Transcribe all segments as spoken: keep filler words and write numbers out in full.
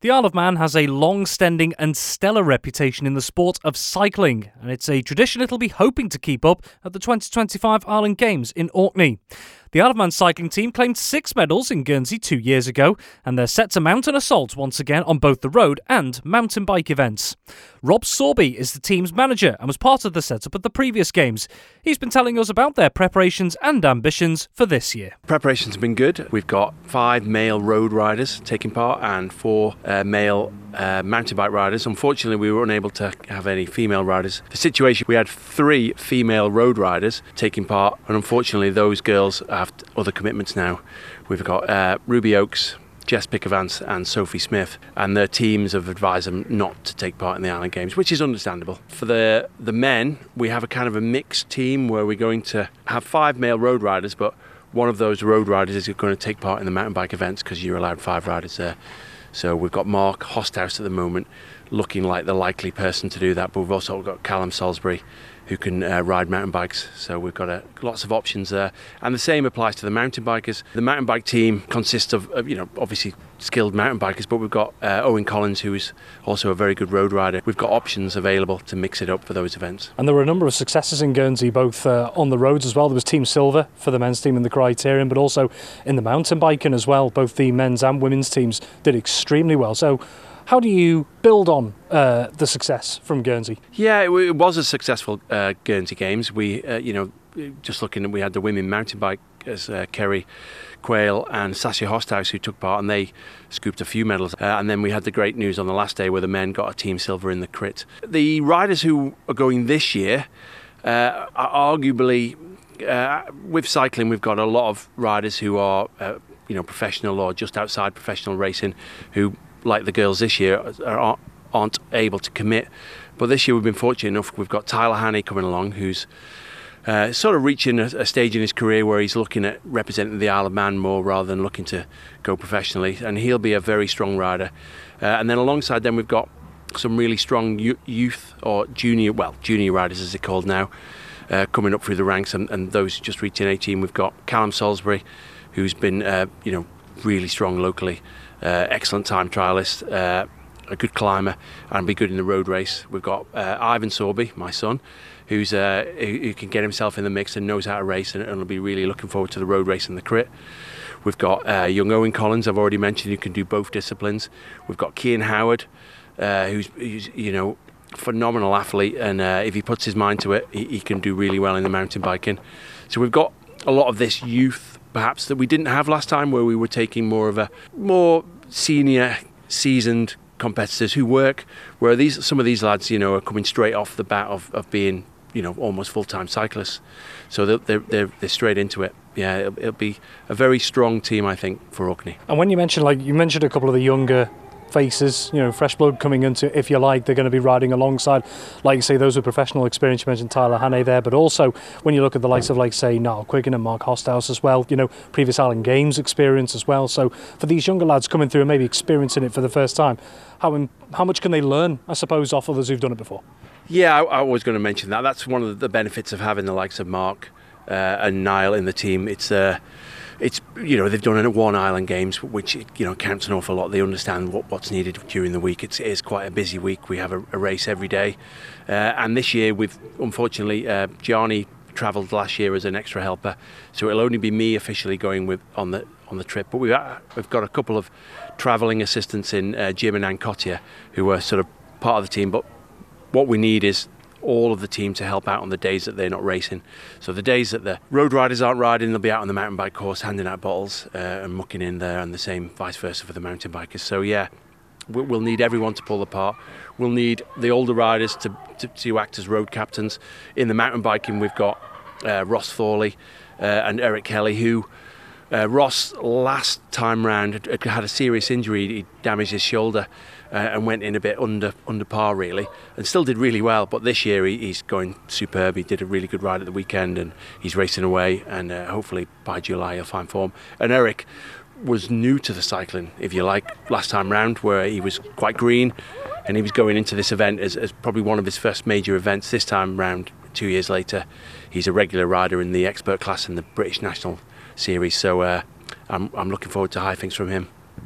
The Isle of Man has a long-standing and stellar reputation in the sport of cycling, and it's a tradition it'll be hoping to keep up at the twenty twenty-five Island Games in Orkney. The Isle of Man cycling team claimed six medals in Guernsey two years ago, and they're set to mount an assault once again on both the road and mountain bike events. Rob Sorby is the team's manager and was part of the setup at the previous games. He's been telling us about their preparations and ambitions for this year. Preparations have been good. We've got five male road riders taking part and four uh, male uh, mountain bike riders. Unfortunately, we were unable to have any female riders. The situation, we had three female road riders taking part, and unfortunately those girls have other commitments now. We've got uh, Ruby Oakes, Jess Pickervance and Sophie Smith, and their teams have advised them not to take part in the Island Games, which is understandable. For the the men, we have a kind of a mixed team where we're going to have five male road riders, but one of those road riders is going to take part in the mountain bike events because you're allowed five riders there. So we've got Mark Hosthouse at the moment looking like the likely person to do that, but we've also got Callum Salisbury who can uh, ride mountain bikes. So we've got uh, lots of options there. And the same applies to the mountain bikers. The mountain bike team consists of, of you know, obviously skilled mountain bikers, but we've got uh, Owen Collins, who is also a very good road rider. We've got options available to mix it up for those events. And there were a number of successes in Guernsey, both uh, on the roads as well. There was Team Silver for the men's team in the Criterium, but also in the mountain biking as well. Both the men's and women's teams did extremely well. So how do you build on uh, the success from Guernsey? Yeah, it, it was a successful uh, Guernsey Games. We, uh, you know, just looking at, we had the women mountain bike as uh, Kerry Quayle and Sasha Hosthouse who took part, and they scooped a few medals. Uh, and then we had the great news on the last day where the men got a team silver in the crit. The riders who are going this year uh, are arguably, uh, with cycling, we've got a lot of riders who are, uh, you know, professional or just outside professional racing who, like the girls this year, are, aren't able to commit. But this year we've been fortunate enough, we've got Tyler Hannay coming along, who's uh, sort of reaching a, a stage in his career where he's looking at representing the Isle of Man more rather than looking to go professionally, and he'll be a very strong rider. Uh, and then alongside them we've got some really strong youth or junior, well, junior riders as they're called now, uh, coming up through the ranks, and, and those just reaching eighteen. We've got Callum Salisbury, who's been, uh, you know, really strong locally. Uh, excellent time trialist, uh, a good climber, and be good in the road race. We've got uh, Ivan Sorby, my son, who's uh, who, who can get himself in the mix and knows how to race, and, and will be really looking forward to the road race and the crit. We've got uh, young Owen Collins, I've already mentioned, who can do both disciplines. We've got Cian Howard, uh, who's, who's you know, phenomenal athlete, and uh, if he puts his mind to it, he, he can do really well in the mountain biking. So we've got a lot of this youth, perhaps, that we didn't have last time, where we were taking more of a more senior, seasoned competitors who work, where these some of these lads, you know, are coming straight off the bat of, of being, you know, almost full-time cyclists. So they're, they're, they're straight into it. Yeah, it'll, it'll be a very strong team, I think, for Orkney. And when you mentioned, like, you mentioned a couple of the younger faces, you know, fresh blood coming into, if you like, they're going to be riding alongside, like you say, those with professional experience. You mentioned Tyler Hannay there, but also when you look at the likes of, like, say, Niall Quiggin and Mark Hosthouse as well, you know, previous Island Games experience as well. So for these younger lads coming through and maybe experiencing it for the first time, how how much can they learn, I suppose, off others who've done it before? Yeah, I, I was going to mention that. That's one of the benefits of having the likes of Mark uh, and Niall in the team. It's uh, It's, you know, they've done it at one Island Games, which, you know, counts an awful lot. They understand what, what's needed during the week. It's, it is quite a busy week. We have a, a race every day. Uh, and this year, we've, unfortunately, uh, Gianni travelled last year as an extra helper. So it'll only be me officially going with on the on the trip. But we've, uh, we've got a couple of travelling assistants in uh, Jim and Ann Cottier, who are sort of part of the team. But what we need is all of the team to help out on the days that they're not racing. So the days that the road riders aren't riding, they'll be out on the mountain bike course handing out bottles uh, and mucking in there, and the same vice versa for the mountain bikers. So yeah, we'll need everyone to pull the part. We'll need the older riders to, to, to act as road captains. In the mountain biking, we've got uh, Ross Thorley uh, and Eric Kelly, who uh, Ross last time round had, had a serious injury. He damaged his shoulder uh, and went in a bit under under par really, and still did really well. But this year he, he's going superb. He did a really good ride at the weekend, and he's racing away, and uh, hopefully by July he'll find form. And Eric was new to the cycling, if you like, last time round, where he was quite green, and he was going into this event as, as probably one of his first major events. This time round, two years later, he's a regular rider in the expert class in the British National Series. So uh, I'm, I'm looking forward to high things from him.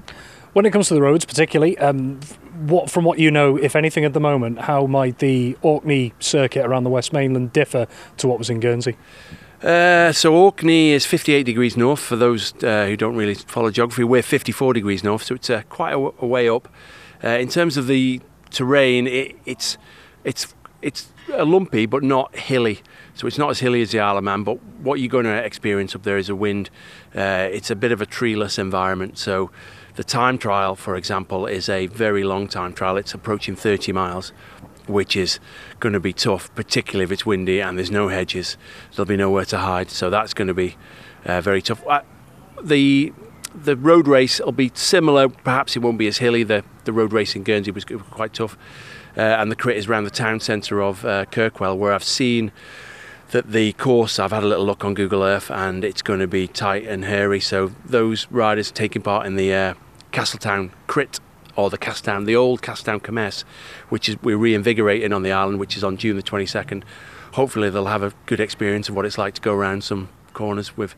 When it comes to the roads particularly, um, what from what you know, if anything at the moment, how might the Orkney circuit around the West Mainland differ to what was in Guernsey? Uh, so Orkney is fifty-eight degrees north. For those uh, who don't really follow geography, we're fifty-four degrees north, so it's uh, quite a, w- a way up. Uh, in terms of the terrain, it, it's it's it's uh, lumpy but not hilly. So it's not as hilly as the Isle of Man, but what you're going to experience up there is a wind. Uh, it's a bit of a treeless environment. So the time trial, for example, is a very long time trial. It's approaching thirty miles, which is going to be tough, particularly if it's windy and there's no hedges. There'll be nowhere to hide, so that's going to be uh, very tough. Uh, the the road race will be similar. Perhaps it won't be as hilly. The the road race in Guernsey was quite tough, uh, and the crit is around the town centre of uh, Kirkwell, where I've seen that the course, I've had a little look on Google Earth, and it's going to be tight and hairy. So those riders taking part in the uh, Castletown crit, or the Castletown, the old Castletown Commerce, which is we're reinvigorating on the island, which is on June the twenty-second. Hopefully they'll have a good experience of what it's like to go around some corners with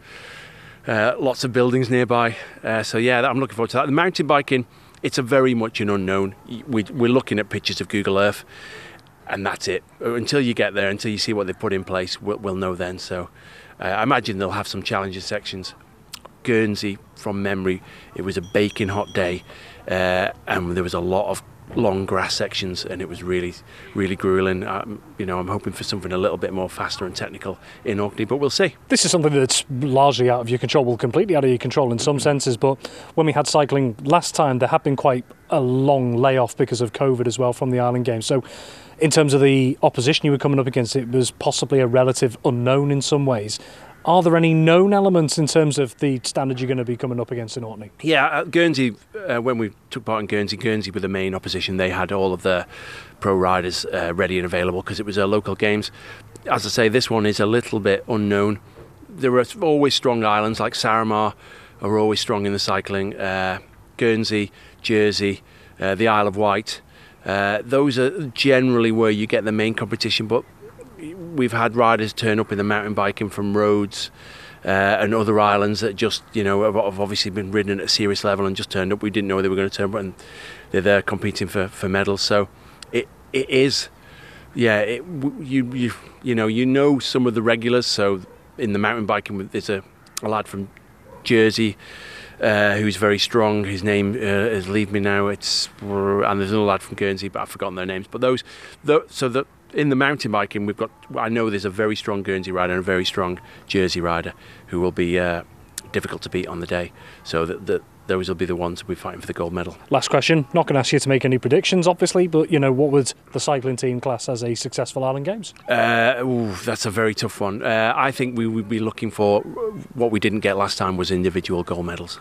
uh, lots of buildings nearby. Uh, so yeah, I'm looking forward to that. The mountain biking, it's a very much an unknown. We, we're looking at pictures of Google Earth, and that's it. Until you get there, until you see what they put in place, we'll, we'll know then. So uh, I imagine they'll have some challenging sections. Guernsey, from memory, it was a baking hot day, uh, and there was a lot of long grass sections, and it was really, really grueling. Um, you know, I'm hoping for something a little bit more faster and technical in Orkney, but we'll see. This is something that's largely out of your control, well, completely out of your control in some senses, but when we had cycling last time, there had been quite a long layoff because of COVID as well from the Island Games. So in terms of the opposition you were coming up against, it was possibly a relative unknown in some ways. Are there any known elements in terms of the standard you're going to be coming up against in Orkney? Yeah, uh, Guernsey, uh, when we took part in Guernsey, Guernsey were the main opposition. They had all of the pro riders uh, ready and available because it was a local games. As I say, this one is a little bit unknown. There are always strong islands, like Saaremaa are always strong in the cycling. Uh, Guernsey, Jersey, uh, the Isle of Wight. Uh, those are generally where you get the main competition, but we've had riders turn up in the mountain biking from Rhodes uh, and other islands that just, you know, have, have obviously been ridden at a serious level and just turned up. We didn't know they were going to turn up, and they're there competing for, for medals. So it it is, yeah, it, you you you know you know some of the regulars. So in the mountain biking, there's a, a lad from Jersey uh, who's very strong. His name uh, is leave me now. It's and there's another lad from Guernsey, but I've forgotten their names. But those, the, so the. In the mountain biking, we've got. I know there's a very strong Guernsey rider and a very strong Jersey rider who will be uh, difficult to beat on the day. So that, that those will be the ones who'll be fighting for the gold medal. Last question. Not going to ask you to make any predictions, obviously, but you know, what would the cycling team class as a successful Island Games? Uh, ooh, that's a very tough one. Uh, I think we would be looking for what we didn't get last time was individual gold medals.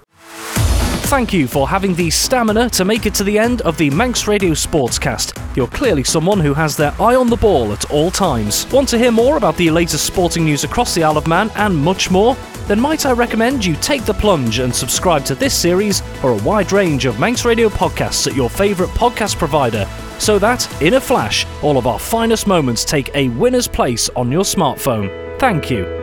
Thank you for having the stamina to make it to the end of the Manx Radio Sportscast. You're clearly someone who has their eye on the ball at all times. Want to hear more about the latest sporting news across the Isle of Man and much more? Then might I recommend you take the plunge and subscribe to this series or a wide range of Manx Radio podcasts at your favourite podcast provider, so that, in a flash, all of our finest moments take a winner's place on your smartphone. Thank you.